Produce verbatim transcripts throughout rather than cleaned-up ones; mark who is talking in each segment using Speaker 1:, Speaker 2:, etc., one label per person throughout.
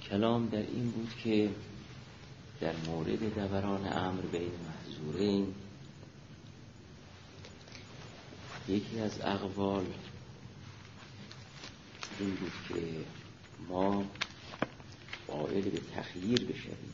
Speaker 1: کلام در این بود که در مورد دوران امر بین محظورین یکی از اقوال این بود که ما قائل به تخییر بشویم.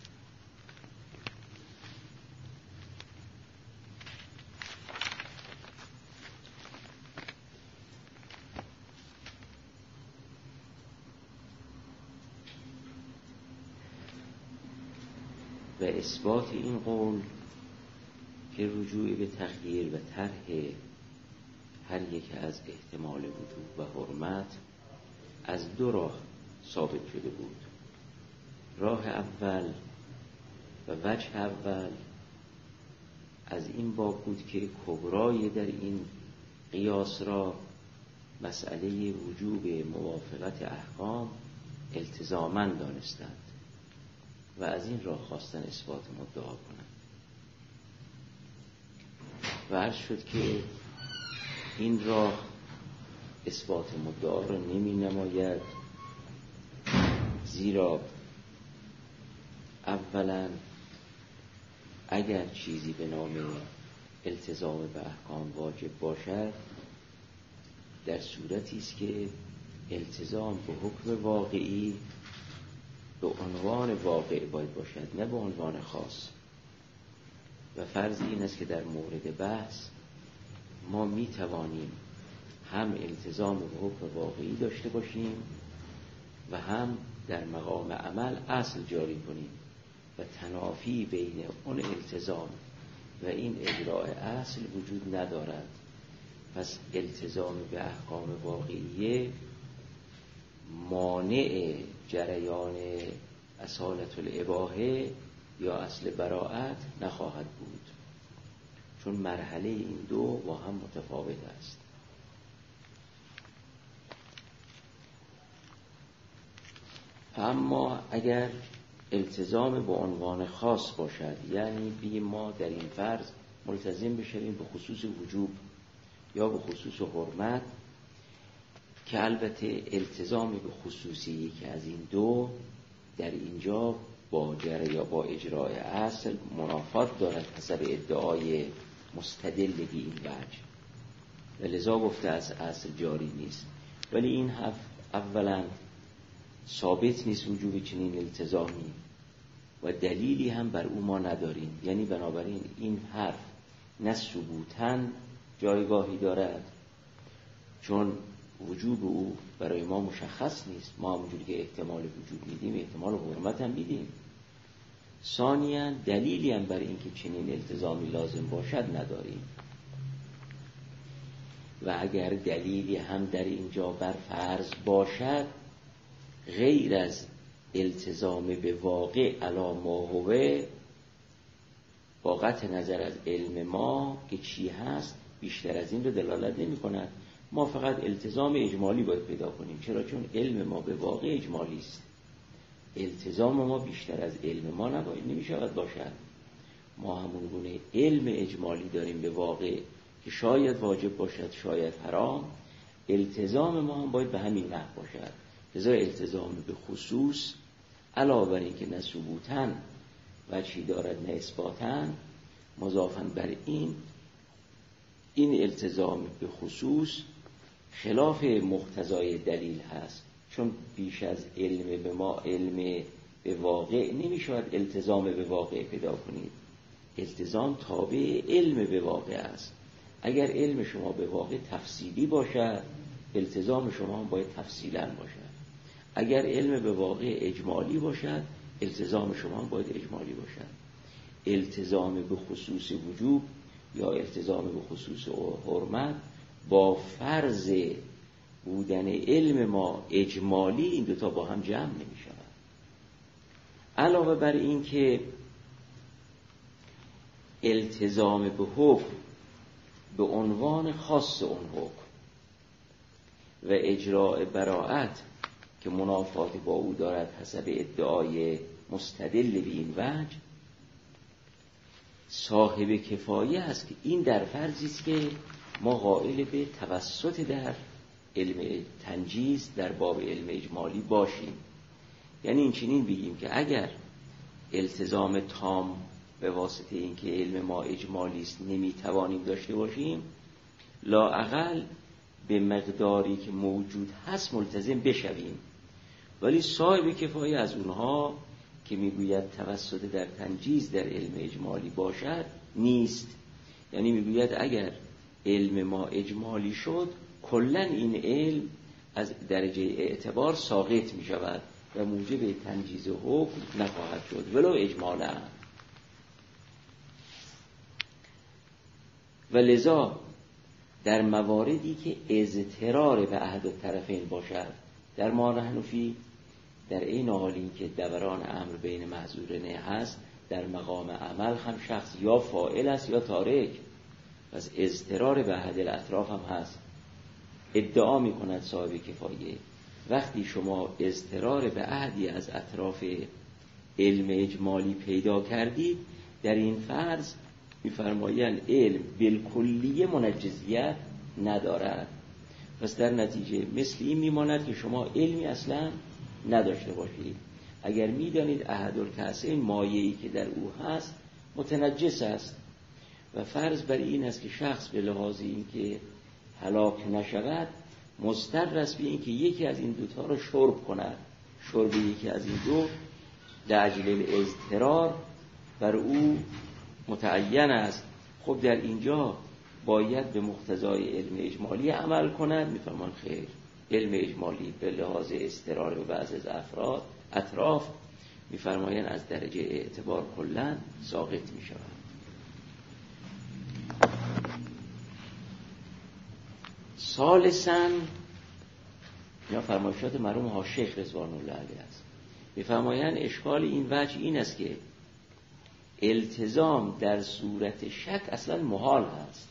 Speaker 1: و اثبات این قول که رجوع به تخییر و طرح هر یک از احتمال وجوب و حرمت از دو راه ثابت شده بود. راه اول و وجه اول از این باب بود که کبرای در این قیاس را مسئله وجوب موافقت احکام التزاما دانستند و از این راه خواستن اثبات مدعا کنند. و عرض شد که این راه اثبات مدعا را نمی نماید، زیرا اولا اگر چیزی به نام التزام به احکام واجب باشد در صورتی است که التزام به حکم واقعی به عنوان واقع باید باشد، نه به عنوان خاص. و فرض این است که در مورد بحث ما می توانیم هم التزام به حکم واقعی داشته باشیم و هم در مقام عمل اصل جاری کنیم و تنافی بین اون التزام و این اجراء اصل وجود ندارد. پس التزام به احکام واقعیه مانع جریان اصالت الاباحه یا اصل براءت نخواهد بود، چون مرحله این دو با هم متفاوت است. اما اگر التزام به عنوان خاص باشد، یعنی بی ما در این فرض ملتزم بشویم به خصوص وجوب یا به خصوص حرمت، که البته التزام به خصوصی که از این دو در اینجا با جر یا با اجراء اصل منافات دارد حسب ادعای مستدل به این وجه و لذا گفته از اصل جاری نیست. ولی این حرف اولا ثابت نیست وجوب چنین التزامی و دلیلی هم بر او ما نداریم، یعنی بنابراین این حرف نه ثبوتاً جایگاهی دارد چون وجوب او برای ما مشخص نیست. ما همونجوری که احتمال وجوب میدیم احتمال حرمت هم میدیم. ثانیاً دلیلی هم بر این که چنین التزامی لازم باشد نداریم. و اگر دلیلی هم در اینجا بر فرض باشد غیر از التزام به واقع علی ما هو، با قطع نظر از علم ما که چی هست بیشتر از این رو دلالت نمی کند. ما فقط التزام اجمالی باید پیدا کنیم. چرا؟ چون علم ما به واقع اجمالی است. التزام ما بیشتر از علم ما نباید نمی شود باشد. ما همون گونه علم اجمالی داریم به واقع که شاید واجب باشد شاید حرام. التزام ما هم باید به همین نحو باشد. لذا التزام به خصوص علاوه بر این که نه ثبوتاً وجهی دارد نه اثباتاً، مضافاً بر این این التزام به خصوص خلاف مقتضای دلیل هست، چون بیش از علم به ما علم به واقع نمی شود التزام به واقع پیدا کنید. التزام تابع علم به واقع است. اگر علم شما به واقع تفصیلی باشد التزام شما هم باید تفصیلاً باشد. اگر علم به واقع اجمالی باشد التزام شما هم باید اجمالی باشد. التزام به خصوص وجوب یا التزام به خصوص حرمت با فرض بودن علم ما اجمالی این دوتا با هم جمع نمی شود. علاوه بر این که التزام به حکم به عنوان خاص اون حکم و اجراء براءت که منافات با او دارد حسب ادعای مستدل به این وجه صاحب کفایه است که این در فرضی است که ما قائل به توسط در علم تنجیز در باب علم اجمالی باشیم. یعنی این چنین بگیم که اگر التزام تام به واسطه اینکه علم ما اجمالی است نمیتوانیم داشته باشیم، لااقل به مقداری که موجود هست ملتزم بشویم. ولی صاحب کفایه از اونها که میگوید توسط در تنجیز در علم اجمالی باشد نیست. یعنی میگوید اگر علم ما اجمالی شد کلن این علم از درجه اعتبار ساقط می شود و موجب تنجیز حکم نخواهد شد ولو اجمالا. و لذا در مواردی که اضطرار به احد الطرفین باشد در ما حنفی، در این حال این که دوران امر بین محظورین هست، در مقام عمل هم شخص یا فاعل است یا تارک، پس اضطرار به احد الاطراف هم هست. ادعا می کند صاحب کفایه وقتی شما اضطرار به احدی از اطراف علم اجمالی پیدا کردید، در این فرض می‌فرمایند علم بالکلیه منجزیت ندارد. پس در نتیجه مثل این میماند که شما علمی اصلا نداشته باشید. اگر میدانید احد الکأسین مایه‌ای که در او هست متنجس است و فرض بر این است که شخص به لحاظ این که هلاک نشود مضطر است به این که یکی از این دوتا رو شرب کند، شرب یکی از این دو لأجل الاضطرار بر او متعین است. خب در اینجا باید به مقتضای علم اجمالی عمل کند. میفهمان خیر، علم اجمالی به لحاظ اضطرار و بعض از افراد اطراف میفرمایند از درجه اعتبار کلن ساقط می شود. ثالثاً یا فرمایشات مرحوم حاشیخ رضوان الله علیه است. میفرمایند اشکال این وجه این است که التزام در صورت شک اصلا محال هست.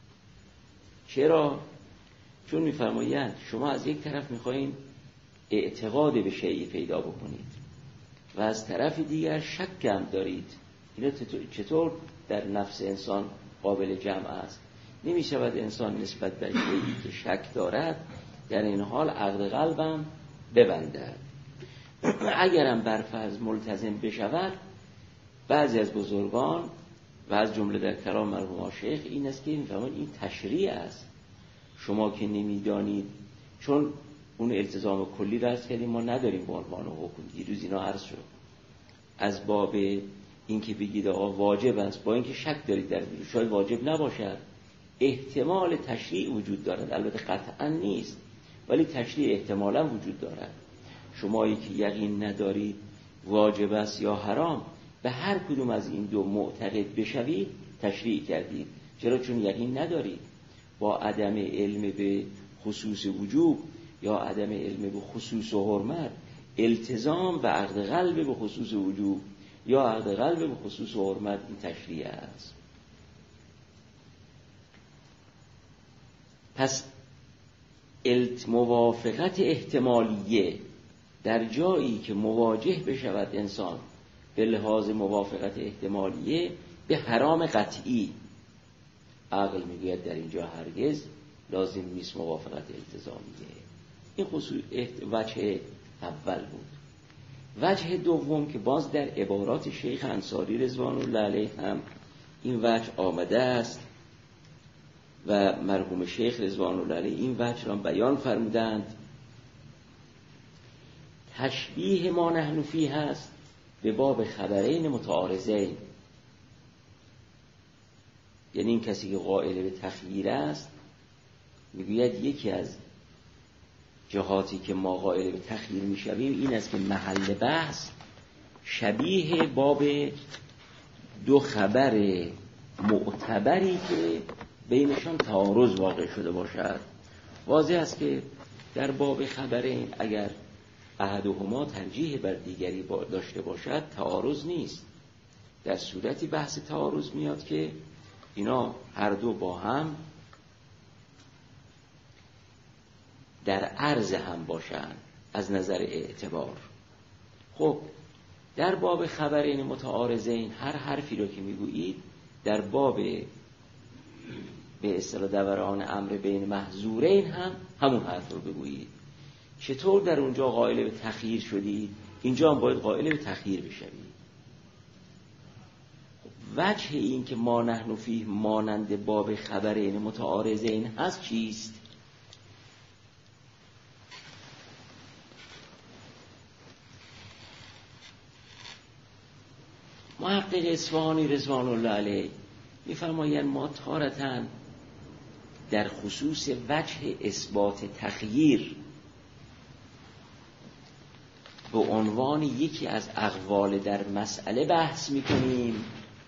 Speaker 1: چرا؟ چون میفرمایند شما از یک طرف میخواین اعتقاد به شیء پیدا بکنید و از طرف دیگر شک هم دارید. اینا چطور در نفس انسان قابل جمع است؟ نمی شود انسان نسبت به شیئی که شک دارد در این حال عقد قلبم ببندد. اگرم برفرض ملتزم بشود، بعضی از بزرگان و از جمله در کلام مرحوم شیخ این است که میفهمند این تشریع است. شما که نمیدانید، چون اون التزام کلی را عرض کردیم ما نداریم به عنوان حکم، دیروز اینا عرض شد، از باب این که بگید آقا واجب است با اینکه شک دارید در بیرون شاید واجب نباشد، احتمال تشریع وجود دارد، البته قطعا نیست ولی تشریع احتمالا وجود دارد. شمایی که یقین ندارید واجب است یا حرام، به هر کدوم از این دو معتقد بشوید تشریع کردید. چرا؟ چون یقین ندارید. با عدم علم به خصوص وجوب یا عدم علم به خصوص و حرمت، التزام و عقد قلب به خصوص وجوب یا عقد قلب به خصوص و حرمت این تشریع است. پس موافقت احتمالیه در جایی که مواجه بشود انسان به لحاظ موافقت احتمالیه به حرام قطعی، عقل میگوید در اینجا هرگز لازم نیست موافقت التزامیه. این خصوص وجه اول بود. وجه دوم که باز در عبارات شیخ انصاری رضوان الله علیه هم این وجه آمده است و مرحوم شیخ رضوان الله علیه این وجه را بیان فرمودند. تشبیه ما نحن فیه هست به باب خبرین متعارضین، یعنی این کسی که قائل به تخییر است میگوید یکی از جهاتی که ما قائل به تخییر میشویم این است که محل بحث شبیه باب دو خبر معتبری که بینشان تعارض واقع شده باشد. واضح است که در باب خبرین اگر احدهما ترجیح بر دیگری داشته باشد تعارض نیست. در صورتی بحث تعارض میاد که اینا هر دو با هم در عرض هم باشند از نظر اعتبار. خب در باب خبرین متعارضین هر حرفی رو که میگویید در باب به اصطلاح دوران امر بین محظورین هم همون حرف رو بگویید. چطور در اونجا قائل به تخییر شدید؟ اینجا هم باید قائل به تخییر بشویم. وجه این که ما نحن فیه مانند باب خبرین متعارضین هست چیست؟ محقق اصفهانی رضوان الله علیه می‌فرمایند ما تارةً در خصوص وجه اثبات تخییر به عنوان یکی از اقوال در مسئله بحث می‌کنیم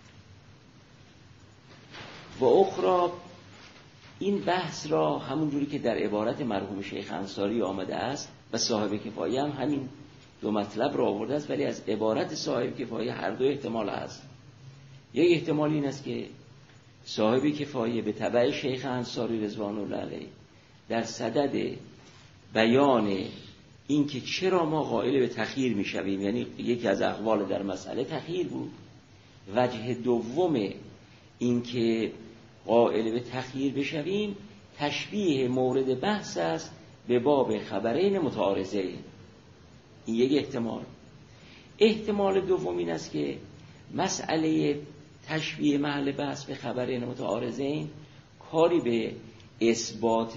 Speaker 1: و اخرى این بحث را همون جوری که در عبارت مرحوم شیخ انصاری آمده است و صاحب کفایه هم همین دو مطلب را آورده است، ولی از عبارت صاحب کفایه هر دو احتمال است. یک احتمال این است که صاحب کفایه به تبع شیخ انصاری رضوان الله علیه در صدد بیان این که چرا ما قائل به تخییر می شویم، یعنی یکی از اقوال در مسئله تخییر بود. وجه دوم این که قائل به تخییر بشویم تشبیه مورد بحث است به باب خبرین متعارضین. این یک احتمال. احتمال دوم این است که مسئله تشبیه محل بحث به خبرین متعارضین کاری به اثبات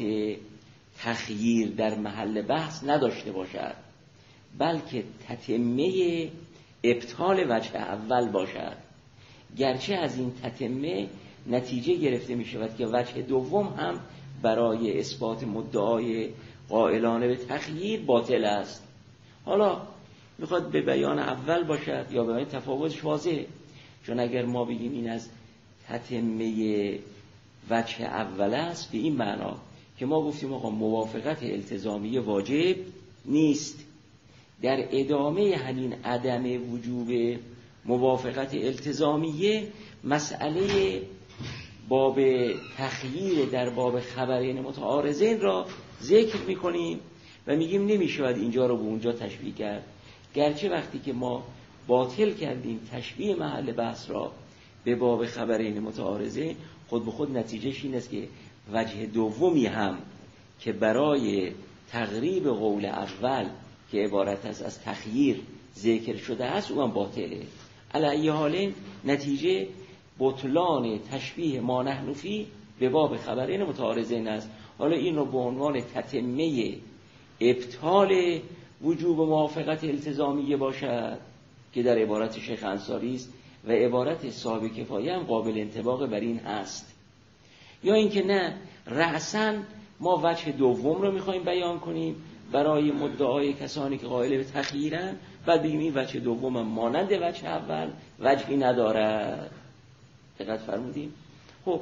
Speaker 1: تخییر در محل بحث نداشته باشد، بلکه تتمه ابطال وجه اول باشد، گرچه از این تتمه نتیجه گرفته می شود که وجه دوم هم برای اثبات مدعای قائلانه به تخییر باطل است. حالا میخواد به بیان اول باشد یا به بیان تفاوتش واضحه، چون اگر ما بگیم این از تتمه وجه اول است به این معنا که ما گفتیم آقا موافقت التزامی واجب نیست، در ادامه همین عدم وجوب موافقت التزامیه مسئله باب تخییر در باب خبرین متعارضین را ذکر میکنیم و میگیم نمیشود اینجا رو به اونجا تشبیه کرد، گرچه وقتی که ما باطل کردیم تشبیه محل بحث را به باب خبرین متعارضین خود به خود نتیجهش این است که وجه دومی هم که برای تقریب قول اول که عبارت است از تخییر ذکر شده است او هم باطله. علی ای حال نتیجه بطلان تشبیه ما نحن فیه به باب خبرین متعارضین است. حالا این رو به عنوان تتمه ابطال وجوب موافقت التزامیه باشد که در عبارت شیخ انصاری است و عبارت صاحب کفایه هم قابل انطباق بر این هست، یا اینکه نه رأساً ما وجه دوم رو میخوایم بیان کنیم برای مدعای کسانی که قائل به تخییرن، بعد بگیم این وجه دوم هم مانند وجه اول وجهی ندارد. دقت فرمودیم؟ خب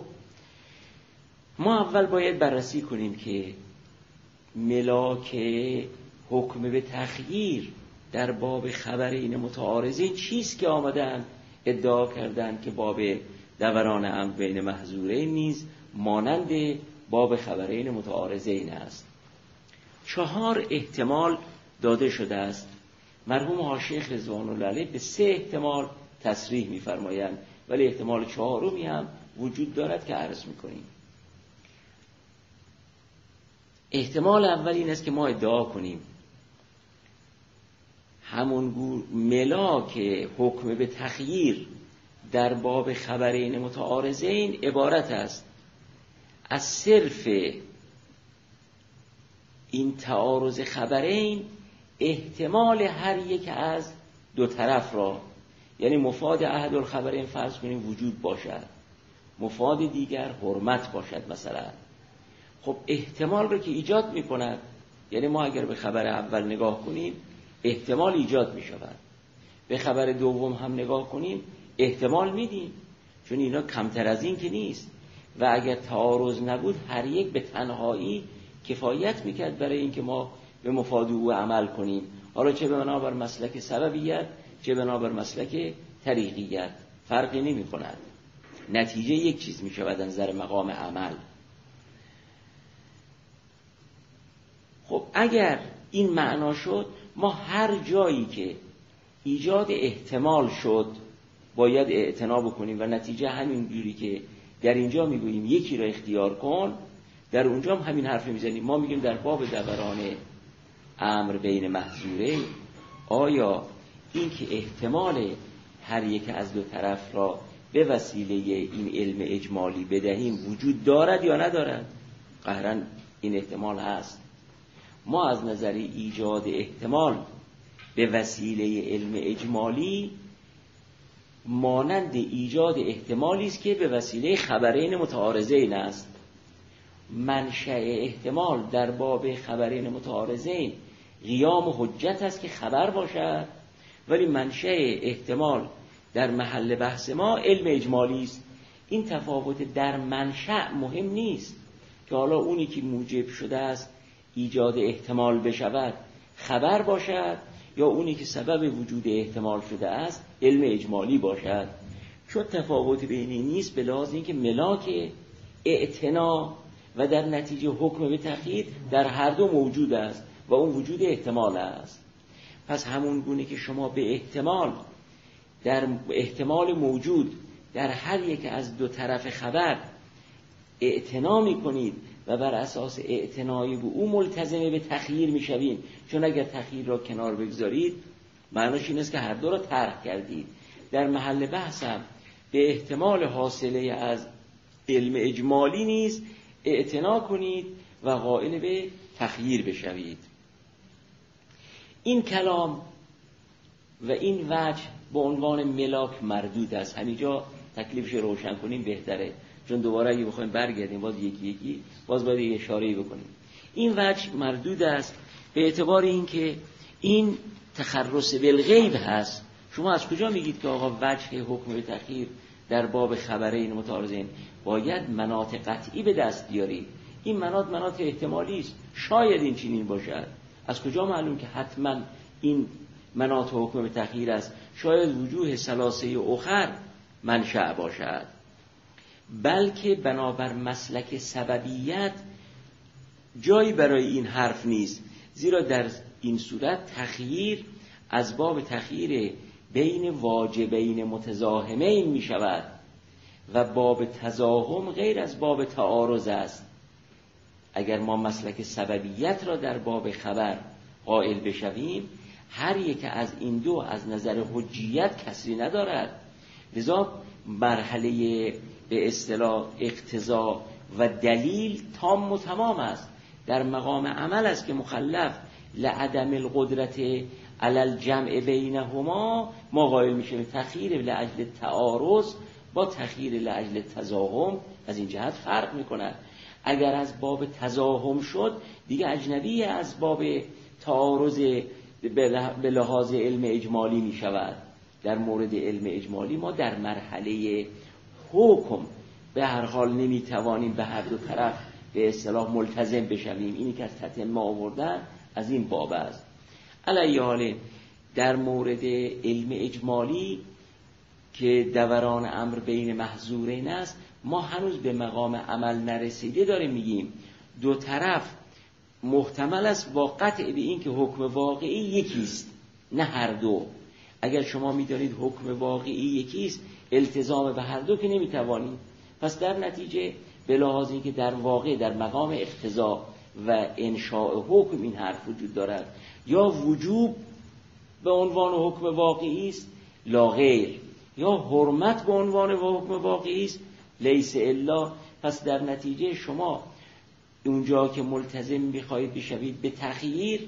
Speaker 1: ما اول باید بررسی کنیم که ملاک حکم به تخییر در باب خبرین متعارضین چیست که آمدن ادعا کردن که باب دوران امر بین محظورین نیز مانند باب خبرین متعارضین است. چهار احتمال داده شده است. مرحوم حاشیه رضوان الله علیه به سه احتمال تصریح می‌فرمایند، ولی احتمال چهارمی هم وجود دارد که عرض می‌کنیم. احتمال اول این است که ما ادعا کنیم همون گونه ملاک حکم به تخییر در باب خبرین متعارضین عبارت است از صرف این تعارض خبرین احتمال هر یک از دو طرف را، یعنی مفاد احد الخبرین فرض کنیم وجود باشد، مفاد دیگر حرمت باشد مثلا. خب احتمال رو که ایجاد می کند، یعنی ما اگر به خبر اول نگاه کنیم احتمال ایجاد می شود، به خبر دوم هم نگاه کنیم احتمال میدیم، چون اینا کمتر از این که نیست و اگر تعارض نبود هر یک به تنهایی کفایت میکرد برای اینکه ما به مفاد او عمل کنیم، حالا چه بنابر مسلک سببیت چه بنابر مسلک طریقیت فرقی نمی کند، نتیجه یک چیز می شود از نظر مقام عمل. خب اگر این معنا شد ما هر جایی که ایجاد احتمال شد باید اعتنا بکنیم و نتیجه همین جوری که در اینجا میگوییم یکی را اختیار کن، در اونجا هم همین حرف میزنیم. ما میگیم در باب دوران امر بین محظورین آیا این که احتمال هر یک از دو طرف را به وسیله این علم اجمالی بدهیم وجود دارد یا ندارد؟ قطعاً این احتمال هست. ما از نظر ایجاد احتمال به وسیله علم اجمالی مانند ایجاد احتمالی است که به وسیله خبرین متعارضین است. منشأ احتمال در باب خبرین متعارضین قیام حجت است که خبر باشد، ولی منشأ احتمال در محل بحث ما علم اجمالی است. این تفاوت در منشأ مهم نیست که حالا اونی که موجب شده است ایجاد احتمال بشود خبر باشد یا اونی که سبب وجود احتمال شده است علم اجمالی باشد. چون تفاوت بین این نیست به لحاظ اینکه ملاک اعتنا و در نتیجه حکم به تقیید در هر دو موجود است و اون وجود احتمال است. پس همون گونه که شما به احتمال در احتمال موجود در هر یک از دو طرف خبر اعتنا می‌کنید و بر اساس اعتنای به او ملتزم به تخییر می‌شوید، چون اگر تخییر را کنار بگذارید معناش این است که هر دو را ترک کردید. در محل بحثم به احتمال حاصله از علم اجمالی نیز اعتنا کنید و قائل به تخییر بشوید. این کلام و این وجه به عنوان ملاک مردود است. همینجا تکلیفش روشن کنیم بهتره، چون دوباره اگه بخوایم برگردیم باز یکی یکی باز باید یه اشاره‌ای بکنیم. این وجه مردود است به اعتبار اینکه این تخرص بالغیب هست. شما از کجا میگید که آقا وجه حکم به تخییر در باب خبرین متعارضین باید مناط قطعی به دست بیارید؟ این مناط مناط احتمالی است، شاید این چنین باشد. از کجا معلوم که حتما این مناط حکم به تخییر است؟ شاید وجوه ثلاثه اخر منشأ باشد. بلکه بنابر مسلک سببیت جایی برای این حرف نیست، زیرا در این صورت تخییر از باب تخییر بین واجبین متزاحمین می شود و باب تزاحم غیر از باب تعارض است. اگر ما مسلک سببیت را در باب خبر قائل بشویم، هر یک از این دو از نظر حجیت کسری ندارد، لذا مرحله به اصطلاح اقتضا و دلیل تام و تمام است. در مقام عمل است که مخلف لعدم القدرت علی الجمع بینهما ما قائل میشیم تخییر لاجل تعارض با تخییر لاجل تزاحم از این جهت فرق میکند. اگر از باب تزاحم شد دیگه اجنبی از باب تعارض به لحاظ علم اجمالی می شود. در مورد علم اجمالی ما در مرحله حکم به هر حال نمی توانیم به هر دو طرف به اصطلاح ملتزم بشویم. اینی که از تتمه آوردن از این باب است. علیه حال در مورد علم اجمالی که دوران امر بین محظورین است، ما هنوز به مقام عمل نرسیده داریم میگیم دو طرف محتمل است با قطع به این که حکم واقعی یکیست، نه هر دو. اگر شما میدانید حکم واقعی یکیست، التزام به هر دو که نمیتوانید. پس در نتیجه به لحاظ این که در واقع در مقام اقتضا و انشاء حکم این حرف وجود دارد، یا وجوب به عنوان حکم واقعی است لا غیر، یا حرمت به عنوان حکم واقعی است لیس الا. پس در نتیجه شما اونجا که ملتزم میخواهید بشوید به تخییر،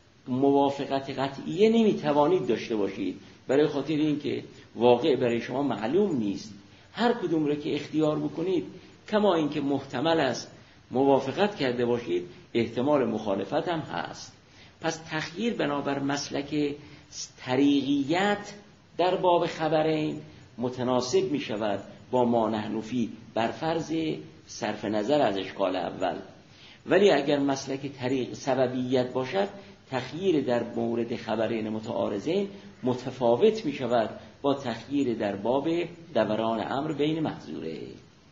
Speaker 1: موافقت قطعیه نمیتوانید داشته باشید، برای خاطر این که واقع برای شما معلوم نیست. هر کدوم را که اختیار بکنید، کما این که محتمل است موافقت کرده باشید، احتمال مخالفت هم هست. پس تخییر بنابر مسلک طریقیت در باب خبرین متناسب می شود با ما نحن فی، بر فرض صرف نظر از اشکال اول. ولی اگر مسلک طریق سببیت باشد، تخییر در مورد خبرین متعارضین متفاوت می شود با تخییر در باب دوران امر بین محظوره.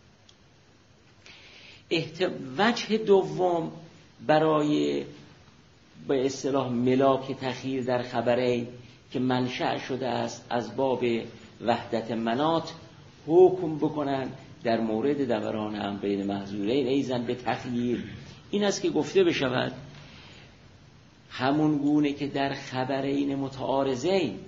Speaker 1: احت... وجه دوم برای به اصطلاح ملاک تخییر در خبرین که منشأ شده است از باب وحدت مناط، حکم بکنن در مورد دوران امر بین محظورین ایزن به تخییر، این است که گفته بشود همون گونه که در خبرین متعارضین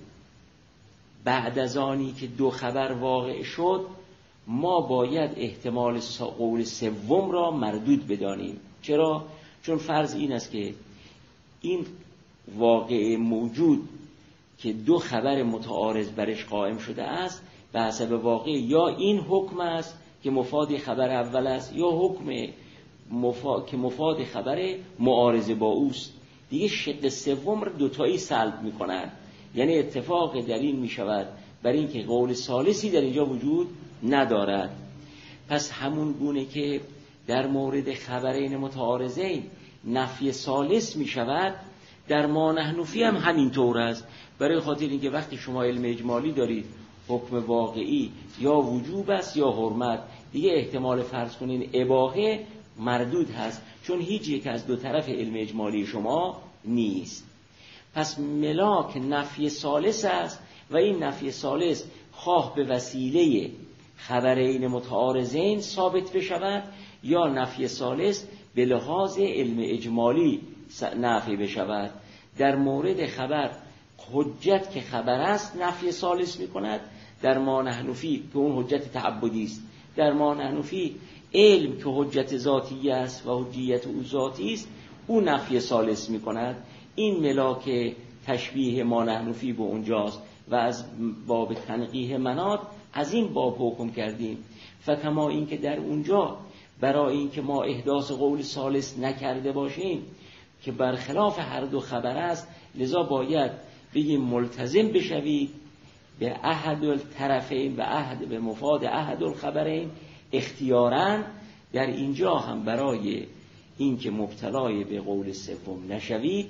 Speaker 1: بعد از آنی که دو خبر واقع شد ما باید احتمال قول سوم را مردود بدانیم. چرا؟ چون فرض این است که این واقع موجود که دو خبر متعارض برش قائم شده است به حسب واقع یا این حکم است که مفاد خبر اول است یا حکم مفا... که مفاد خبر معارض با اوست. دیگه شق سوم را دوتایی سلب می کنند. یعنی اتفاق در این می شود بر این که قول ثالثی در اینجا وجود ندارد. پس همون گونه که در مورد خبرین متعارضین نفی ثالث می شود در ما نحن فی هم همین طور است. برای خاطر اینکه وقتی شما علم اجمالی دارید حکم واقعی یا وجوب است یا حرمت، دیگه احتمال فرض کنین اباحه مردود هست، چون هیچ یک از دو طرف علم اجمالی شما نیست. پس ملاک نفی ثالث است و این نفی ثالث خواه به وسیله خبرین متعارضین ثابت بشود یا نفی ثالث به لحاظ علم اجمالی نفی بشود. در مورد خبر حجت که خبر است نفی ثالث می کند در ما نحن فی که اون حجت تعبدی است. در ما نحن فی علم که حجت ذاتی است و حجیت او ذاتی است او نفی ثالث می کند. این ملاک تشبیه ما نحن فی به اونجاست و از باب تنقیح مناط از این باب حکم کردیم. فکما این که در اونجا برای این که ما احداث قول ثالث نکرده باشیم که برخلاف هر دو خبر است، لذا باید بگیم ملتزم بشوید به احد الطرفین و احد به مفاد احد الخبرین اختیاراً. در اینجا هم برای این که مبتلای به قول سوم نشوید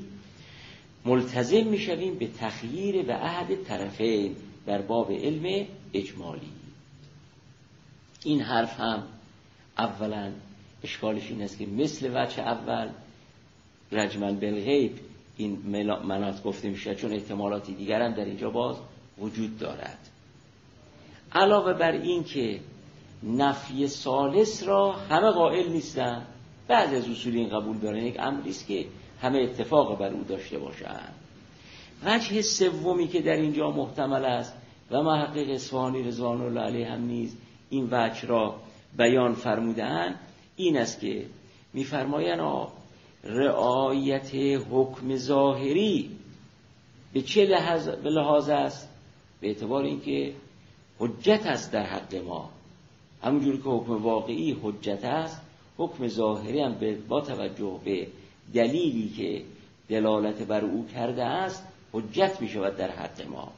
Speaker 1: ملتزم میشویم به تخییر به احد طرفین در باب علم اجمالی. این حرف هم اولا اشکالش این است که مثل وجه اول رجمن بالغیب این مناط گفته میشه، چون احتمالاتی دیگر هم در اینجا باز وجود دارد. علاوه بر این که نفی ثالث را همه قائل نیستن، بعضی از اصولین قبول دارن، یک امری است که همه اتفاق بر او داشته باشند. وجه سومی که در اینجا محتمل است و محقق اصفهانی رضوان الله علیه هم نیز این وجه را بیان فرمودند این است که می‌فرمایند رعایت حکم ظاهری به چه لحاظ به لحاظ است؟ به اعتبار اینکه حجت است در حق ما، همونجوری که حکم واقعی حجت است، حکم ظاهری هم با توجه به دلیلی که دلالت بر او کرده است حجت می شود در حق ما.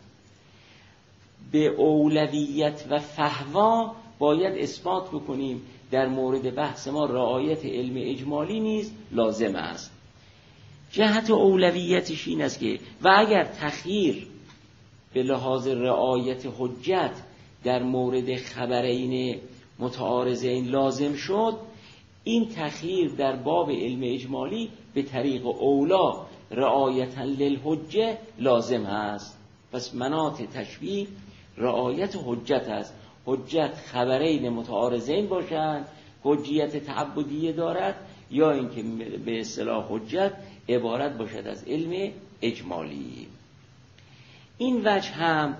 Speaker 1: به اولویت و فهوا باید اثبات بکنیم در مورد بحث ما رعایت علم اجمالی نیز لازم است. جهت اولویتش این است که و اگر تخییر به لحاظ رعایت حجت در مورد خبرین متعارضین لازم شد، این تخییر در باب علم اجمالی به طریق اولا رعایتا للحجه لازم است. پس مناط تشبیه رعایت حجت است. حجت خبرین متعارضین باشند، حجیت تعبدیه دارد، یا اینکه به اصطلاح حجت عبارت باشد از علم اجمالی. این وجه هم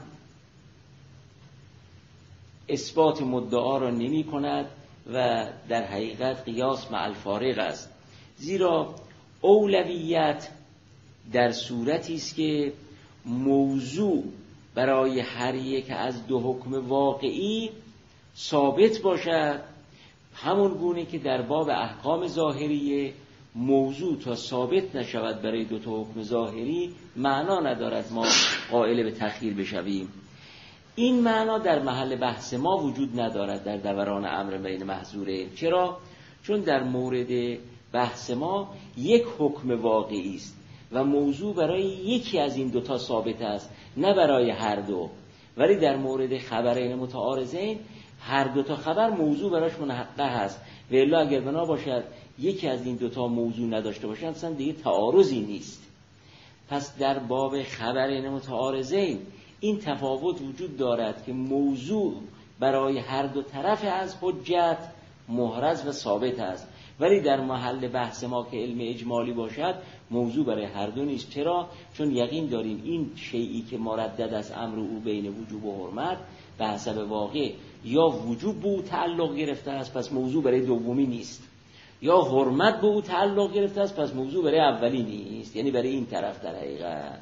Speaker 1: اثبات مدعا را نمی کند و در حقیقت قیاس مع الفارق است، زیرا اولویت در صورتی است که موضوع برای هر یک از دو حکم واقعی ثابت باشد، همون گونه که در باب احکام ظاهریه موضوع تا ثابت نشود برای دو تا حکم ظاهری معنا ندارد ما قائل به تخییر بشویم. این معنا در محل بحث ما وجود ندارد در دوران امر بین محظورین. چرا؟ چون در مورد بحث ما یک حکم واقعی است و موضوع برای یکی از این دوتا ثابت است، نه برای هر دو. ولی در مورد خبرین متعارضین هر دوتا خبر موضوع براش منحقق هست و الا اگر بنا باشد یکی از این دوتا موضوع نداشته باشند اصلا دیگه تعارضی نیست. پس در باب خبرین متعارضین این تفاوت وجود دارد که موضوع برای هر دو طرف از حجت محرز و ثابت است ولی در محل بحث ما که علم اجمالی باشد موضوع برای هر دو نیست. چرا؟ چون یقین داریم این شیئی که مردد از امر او بین وجوب و حرمت به حسب واقع یا وجوب به او تعلق گرفته است پس موضوع برای دومی نیست، یا حرمت به او تعلق گرفته است پس موضوع برای اولی نیست، یعنی برای این طرف در حقیقت.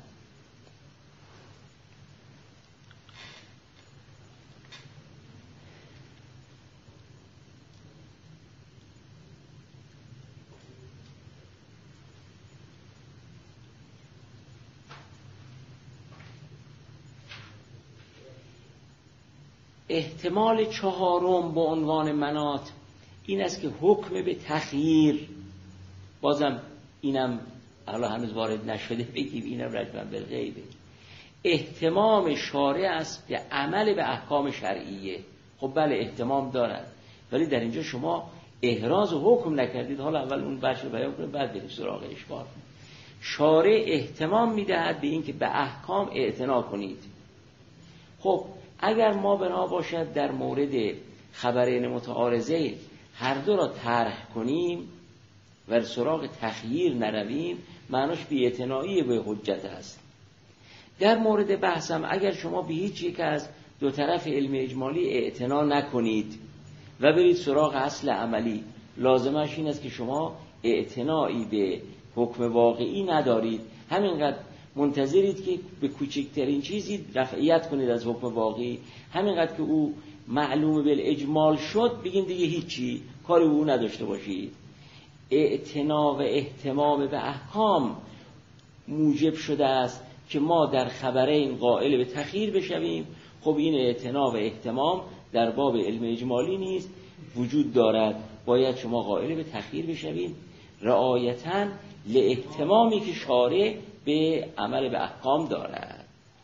Speaker 1: احتمال چهارم به عنوان مناط این است که حکم به تخییر، بازم اینم حالا هنوز وارد نشده بگیم، اینم رجبن بالغیبه، اهتمام شارع است به عمل به احکام شرعیه. خب بله اهتمام دارد، ولی در اینجا شما احراز و حکم نکردید. حالا اول اون بخش رو بیان کنید بعد بریم سراغ اشکال. شارع اهتمام میدهد به این که به احکام اعتنا کنید. خب اگر ما بنا باشد در مورد خبرین متعارضه هر دو را طرح کنیم و سراغ تخییر نرویم، معناش بی‌اعتنایی به حجت است. در مورد بحثم اگر شما به هیچ یک از دو طرف علم اجمالی اعتنا نکنید و برید سراغ اصل عملی، لازمش این است که شما اعتنایی به حکم واقعی ندارید، همینقدر منتظرید که به کوچکترین چیزی رفعیت کنید از حکم واقعی، همینقدر که او معلوم بالاجمال شد بگین دیگه هیچی کاری به او نداشته باشید. اعتنا و اهتمام به احکام موجب شده است که ما در خبرین قائل به تخییر بشویم. خب این اعتنا و اهتمام در باب علم اجمالی نیست، وجود دارد، باید شما قائل به تخییر بشوید رعایتاً لاهتمامی که شارع به عمل به احکام دارد.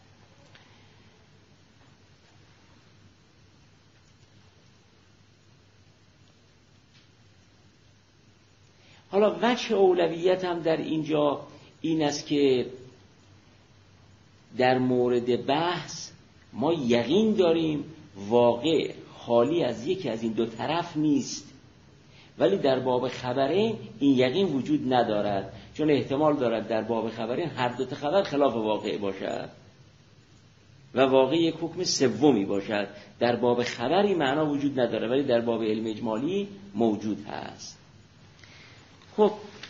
Speaker 1: حالا وجه اولویت هم در اینجا این است که در مورد بحث ما یقین داریم واقع خالی از یکی از این دو طرف نیست، ولی در باب خبرین این یقین وجود ندارد، چون احتمال دارد در باب خبرین هر دو تا خبر خلاف واقع باشد و واقع یک حکم سومی باشد. در باب خبری معنا وجود نداره ولی در باب علم اجمالی موجود هست. خب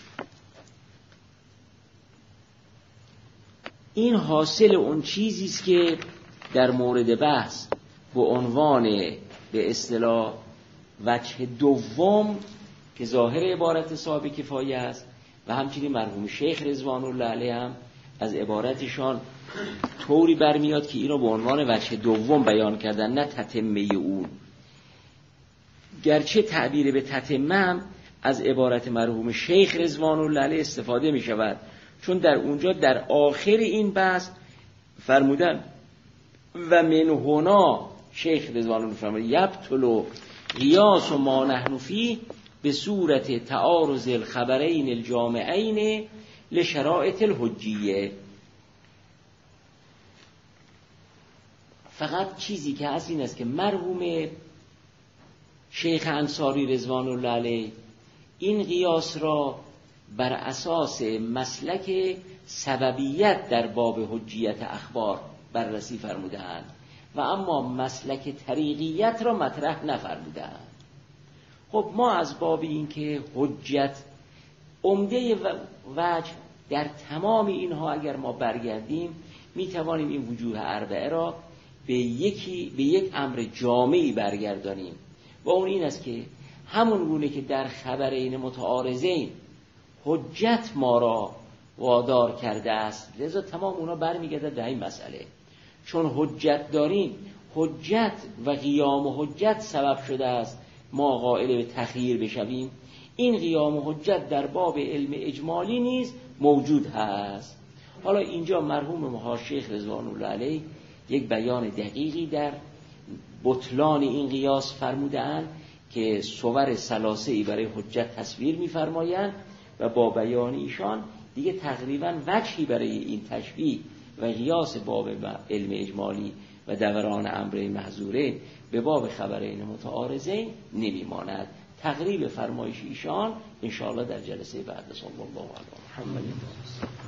Speaker 1: این حاصل اون چیزی است که در مورد بحث به عنوان به اصطلاح وجه دوم که ظاهر عبارت صاحب کفایه است و همچنین مرحوم شیخ رضوان الله علیه هم از عبارتشان طوری برمیاد که اینو به عنوان وجه دوم بیان کردن، نه تتمه اون. گرچه تعبیر به تتمه از عبارت مرحوم شیخ رضوان الله علیه استفاده می شود، چون در اونجا در آخر این بحث فرمودن و من هنا شیخ رضوان الله فرمود یبطل قیاس و ما نحن فیه به صورت تعارض الخبرین الجامعین لشرائط الحجیه. فقط چیزی که هست این است که مرحوم شیخ انصاری رضوان الله علیه این قیاس را بر اساس مسلک سببیت در باب حجیت اخبار بررسی فرمودند و اما مسلک طریقیت را مطرح نفرمودند. خب ما از باب این که حجت عمده وجه در تمام اینها اگر ما برگردیم می توانیم این وجوه اربعه را به یکی به یک امر جامعی برگردانیم و اون این است که همون گونه که در خبرین متعارضین حجت ما را وادار کرده است، لذا تمام اونا برمیگرده در این مسئله. چون حجت داریم، حجت و قیام حجت سبب شده است ما قائل به تخییر بشویم. این قیام حجت در باب علم اجمالی نیز موجود هست. حالا اینجا مرحوم مها شیخ رضوان الله علیه یک بیان دقیقی در بطلان این قیاس فرمودند که صور ثلاثه‌ای برای حجت تصویر می‌فرمایند و با بیان ایشان دیگه تقریباً وجهی برای این تشبیه و قیاس باب علم اجمالی و دوران امرین محظورین به باب خبرین متعارضین نمی‌ماند. تقریب فرمایش ایشان انشاءالله در جلسه بعد. صلی الله علیه محمد.